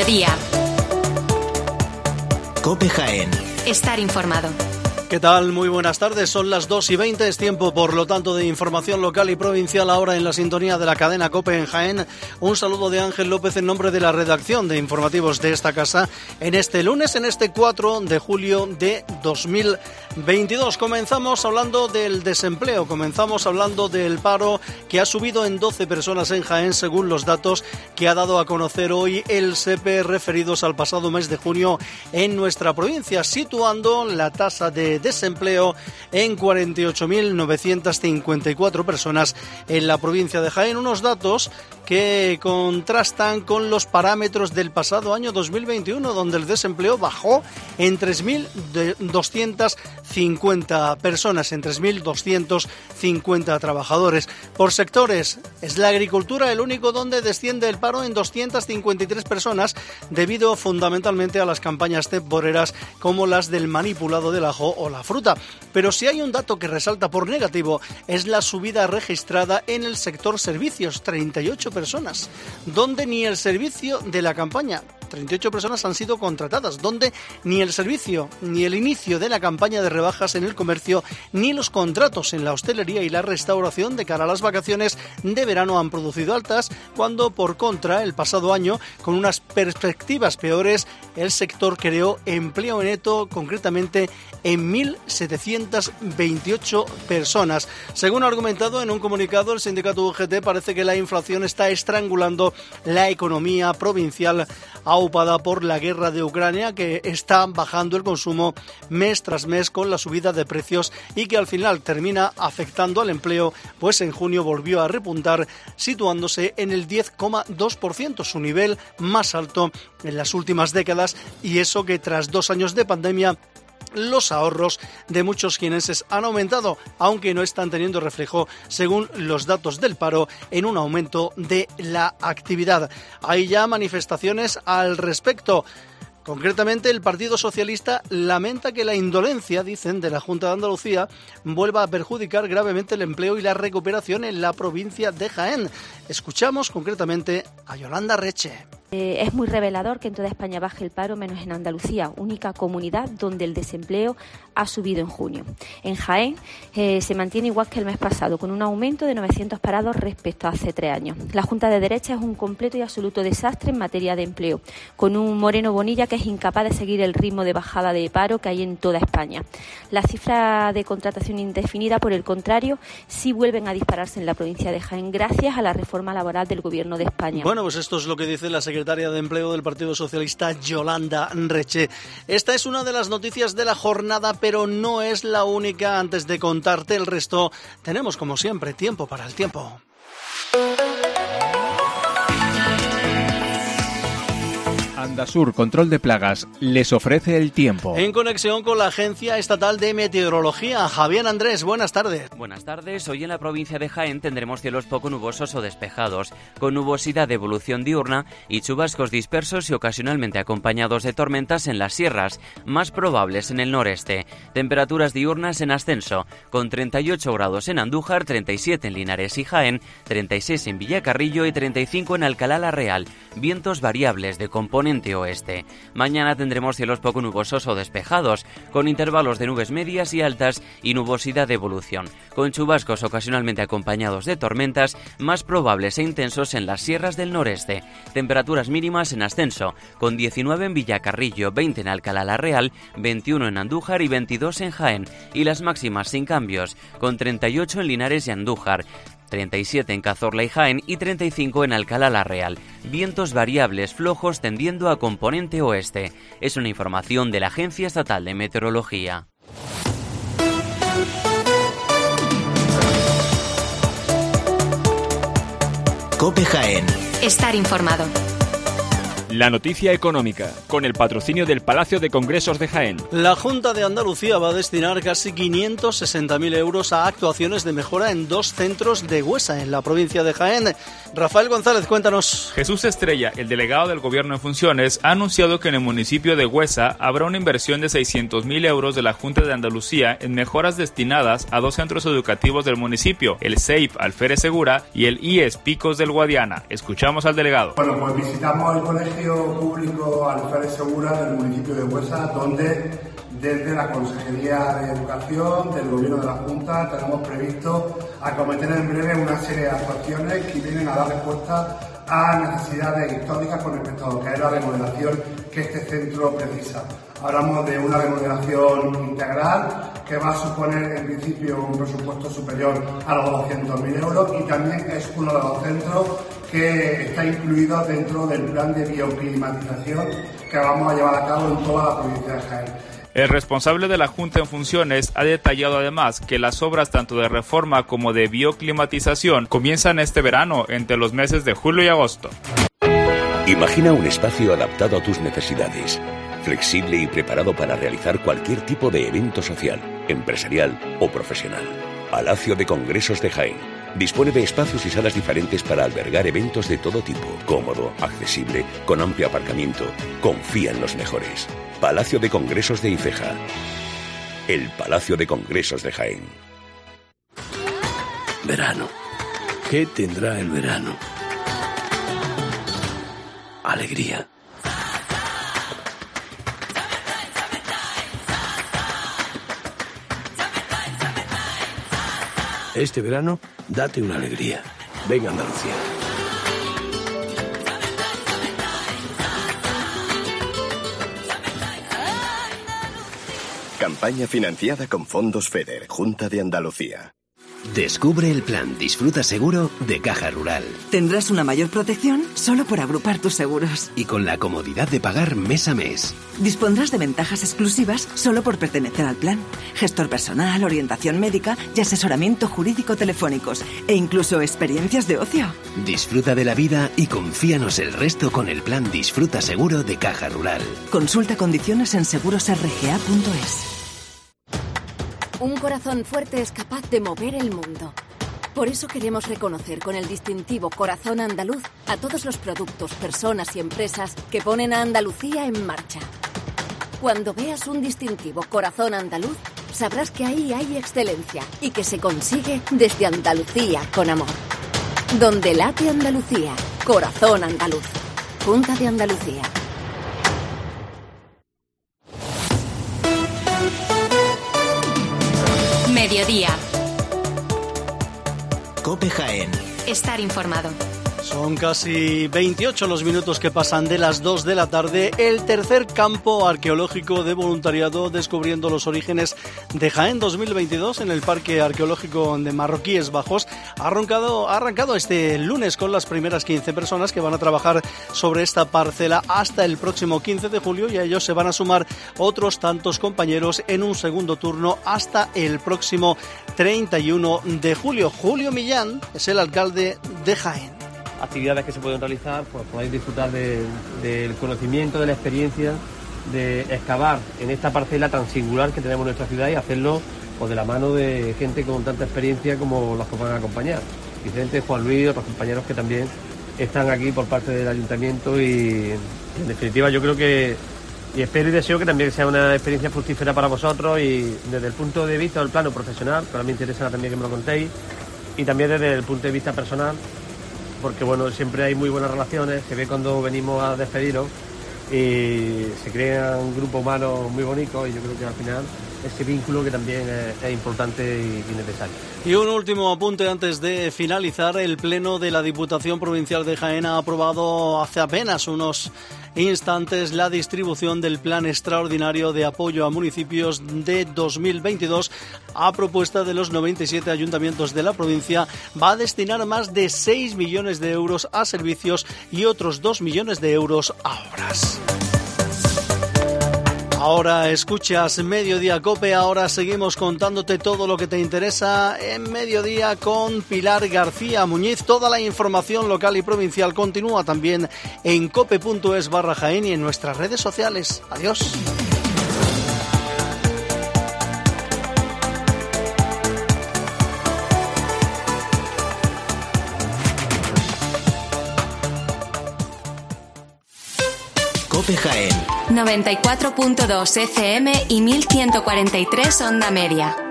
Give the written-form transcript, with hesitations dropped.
mediodía. COPE Jaén. Estar informado. ¿Qué tal? Muy buenas tardes. Son las 2:20. Es tiempo, por lo tanto, de información local y provincial ahora en la sintonía de la cadena COPE en Jaén. Un saludo de Ángel López en nombre de la redacción de informativos de esta casa en este lunes, en este 4 de julio de 2022. Comenzamos hablando del desempleo, comenzamos hablando del paro que ha subido en 12 personas en Jaén según los datos que ha dado a conocer hoy el SEPE referidos al pasado mes de junio en nuestra provincia, situando la tasa de desempleo en 48.954 personas en la provincia de Jaén. Unos datos que contrastan con los parámetros del pasado año 2021, donde el desempleo bajó en 3.250 personas, en 3.250 trabajadores. Por sectores, es la agricultura el único donde desciende el paro en 253 personas, debido fundamentalmente a las campañas temporeras como las del manipulado del ajo o la fruta. Pero si hay un dato que resalta por negativo, es la subida registrada en el sector servicios, 38 personas, donde ni el servicio de la campaña, 38 personas han sido contratadas, donde ni el servicio, ni el inicio de la campaña de rebajas en el comercio, ni los contratos en la hostelería y la restauración de cara a las vacaciones de verano han producido altas, cuando por contra el pasado año, con unas perspectivas peores, el sector creó empleo neto, concretamente en 1.728 personas. Según ha argumentado en un comunicado el sindicato UGT, parece que la inflación está estrangulando la economía provincial, aupada por la guerra de Ucrania, que está bajando el consumo mes tras mes con la subida de precios y que al final termina afectando al empleo, pues en junio volvió a repuntar, situándose en el 10,2%, su nivel más alto en las últimas décadas, y eso que tras 2 años de pandemia los ahorros de muchos jienenses han aumentado, aunque no están teniendo reflejo, según los datos del paro, en un aumento de la actividad. Hay ya manifestaciones al respecto. Concretamente, el Partido Socialista lamenta que la indolencia, dicen, de la Junta de Andalucía vuelva a perjudicar gravemente el empleo y la recuperación en la provincia de Jaén. Escuchamos concretamente a Yolanda Reche. Es muy revelador que en toda España baje el paro, menos en Andalucía, única comunidad donde el desempleo ha subido en junio. En Jaén se mantiene igual que el mes pasado, con un aumento de 900 parados respecto a hace 3 años. La Junta de Derecha es un completo y absoluto desastre en materia de empleo, con un Moreno Bonilla que es incapaz de seguir el ritmo de bajada de paro que hay en toda España. Las cifras de contratación indefinida, por el contrario, sí vuelven a dispararse en la provincia de Jaén gracias a la reforma laboral del Gobierno de España. Bueno, pues esto es lo que dice la secretaria de Empleo del Partido Socialista, Yolanda Reche. Esta es una de las noticias de la jornada, pero no es la única. Antes de contarte el resto, tenemos como siempre tiempo para el tiempo. Andasur Control de Plagas les ofrece el tiempo. En conexión con la Agencia Estatal de Meteorología, Javier Andrés, buenas tardes. Buenas tardes. Hoy en la provincia de Jaén tendremos cielos poco nubosos o despejados, con nubosidad de evolución diurna y chubascos dispersos y ocasionalmente acompañados de tormentas en las sierras, más probables en el noreste. Temperaturas diurnas en ascenso, con 38 grados en Andújar, 37 en Linares y Jaén, 36 en Villacarrillo y 35 en Alcalá la Real. Vientos variables de componente oeste. Mañana tendremos cielos poco nubosos o despejados, con intervalos de nubes medias y altas y nubosidad de evolución, con chubascos ocasionalmente acompañados de tormentas, más probables e intensos en las sierras del noreste. Temperaturas mínimas en ascenso, con 19 en Villacarrillo, 20 en Alcalá la Real, 21 en Andújar y 22 en Jaén, y las máximas sin cambios, con 38 en Linares y Andújar, 37 en Cazorla y Jaén y 35 en Alcalá la Real. Vientos variables flojos tendiendo a componente oeste. Es una información de la Agencia Estatal de Meteorología. COPE Jaén. Estar informado. La noticia económica, con el patrocinio del Palacio de Congresos de Jaén. La Junta de Andalucía va a destinar casi 560.000 euros a actuaciones de mejora en 2 centros de Güesa, en la provincia de Jaén. Rafael González, cuéntanos. Jesús Estrella, el delegado del Gobierno en funciones, ha anunciado que en el municipio de Güesa habrá una inversión de 600.000 euros de la Junta de Andalucía en mejoras destinadas a 2 centros educativos del municipio, el SEIP Alférez Segura y el IES Picos del Guadiana. Escuchamos al delegado. Bueno, pues visitamos el colegio servicio público Alférez Segura del municipio de Huesa, donde desde la Consejería de Educación del Gobierno de la Junta tenemos previsto acometer en breve una serie de actuaciones que vienen a dar respuesta a necesidades históricas con respecto a lo que es la remodelación que este centro precisa. Hablamos de una remodelación integral que va a suponer en principio un presupuesto superior a los 200.000 euros y también es uno de los centros que está incluido dentro del plan de bioclimatización que vamos a llevar a cabo en toda la provincia de Jaén. El responsable de la Junta en funciones ha detallado además que las obras tanto de reforma como de bioclimatización comienzan este verano entre los meses de julio y agosto. Imagina un espacio adaptado a tus necesidades, flexible y preparado para realizar cualquier tipo de evento social, empresarial o profesional. Palacio de Congresos de Jaén. Dispone de espacios y salas diferentes para albergar eventos de todo tipo, cómodo, accesible, con amplio aparcamiento. Confía en los mejores. Palacio de Congresos de Ifeja. El Palacio de Congresos de Jaén. Verano. ¿Qué tendrá el verano? Alegría. Este verano, date una alegría. Venga, Andalucía. Campaña financiada con fondos FEDER, Junta de Andalucía. Descubre el plan Disfruta Seguro de Caja Rural. Tendrás una mayor protección solo por agrupar tus seguros. Y con la comodidad de pagar mes a mes. Dispondrás de ventajas exclusivas solo por pertenecer al plan. Gestor personal, orientación médica y asesoramiento jurídico telefónicos. E incluso experiencias de ocio. Disfruta de la vida y confíanos el resto con el plan Disfruta Seguro de Caja Rural. Consulta condiciones en segurosrga.es. Un corazón fuerte es capaz de mover el mundo. Por eso queremos reconocer con el distintivo Corazón Andaluz a todos los productos, personas y empresas que ponen a Andalucía en marcha. Cuando veas un distintivo Corazón Andaluz, sabrás que ahí hay excelencia y que se consigue desde Andalucía con amor. Donde late Andalucía, Corazón Andaluz. Junta de Andalucía. Mediodía. COPE Jaén. Estar informado. Son casi 28 los minutos que pasan de las 2 de la tarde. El tercer campo arqueológico de voluntariado descubriendo los orígenes de Jaén 2022 en el Parque Arqueológico de Marroquíes Bajos ha arrancado este lunes con las primeras 15 personas que van a trabajar sobre esta parcela hasta el próximo 15 de julio y a ellos se van a sumar otros tantos compañeros en un segundo turno hasta el próximo 31 de julio. Julio Millán es el alcalde de Jaén. Actividades que se pueden realizar, pues podéis disfrutar del conocimiento, de la experiencia, de excavar en esta parcela tan singular que tenemos en nuestra ciudad y hacerlo pues, de la mano de gente con tanta experiencia como los que van a acompañar. Vicente, Juan Luis, otros compañeros que también están aquí por parte del ayuntamiento y en definitiva yo creo que, y espero y deseo que también sea una experiencia fructífera para vosotros y desde el punto de vista del plano profesional, que ahora me interesa también que me lo contéis, y también desde el punto de vista personal, porque bueno, siempre hay muy buenas relaciones, se ve cuando venimos a despediros y se crean un grupo humano muy bonito y yo creo que al final ese vínculo que también es importante y necesario. Y un último apunte antes de finalizar. El Pleno de la Diputación Provincial de Jaén ha aprobado hace apenas unos instantes la distribución del Plan Extraordinario de Apoyo a Municipios de 2022 a propuesta de los 97 ayuntamientos de la provincia. Va a destinar más de 6 millones de euros a servicios y otros 2 millones de euros a obras. Ahora escuchas Mediodía COPE, ahora seguimos contándote todo lo que te interesa en Mediodía con Pilar García Muñiz. Toda la información local y provincial continúa también en cope.es/Jaén y en nuestras redes sociales. Adiós. COPE Jaén 94.2 FM y 1143 onda media.